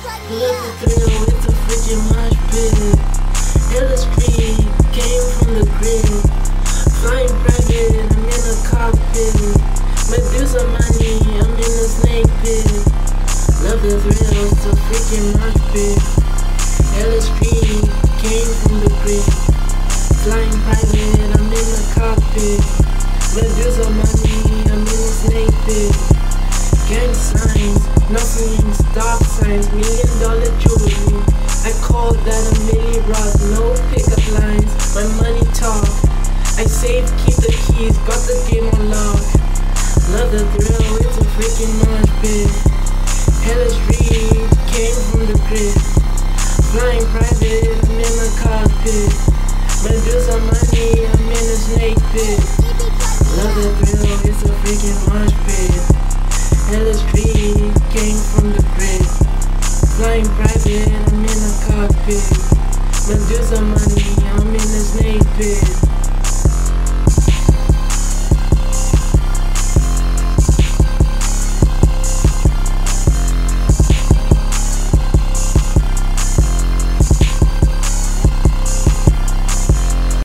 Love the thrill, it's a freaking mosh pit. Illustrate, came from the grid. Flying private, I'm in a cockpit. Medusa money, I'm in a snake pit. Love the thrill, it's a freaking mosh pit. Illustrate, came from the grid. Flying private, I'm in a cockpit. Medusa money, I'm in a snake pit. Gang signs, nothing, stop signs, $1 million jewelry. I call that a milli rock, no pickup lines, my money talk. I save, keep the keys, got the game on lock. Love the thrill, it's a freaking mosh pit. Hella street, came from the grid. Flying private, I'm in a cockpit. Medusa money, I'm in a snake pit. Love the thrill, it's a freaking mosh pit. Hella street, came from the grid. Flying private, I'm in a cockpit. Medusa money, I'm in a snake pit.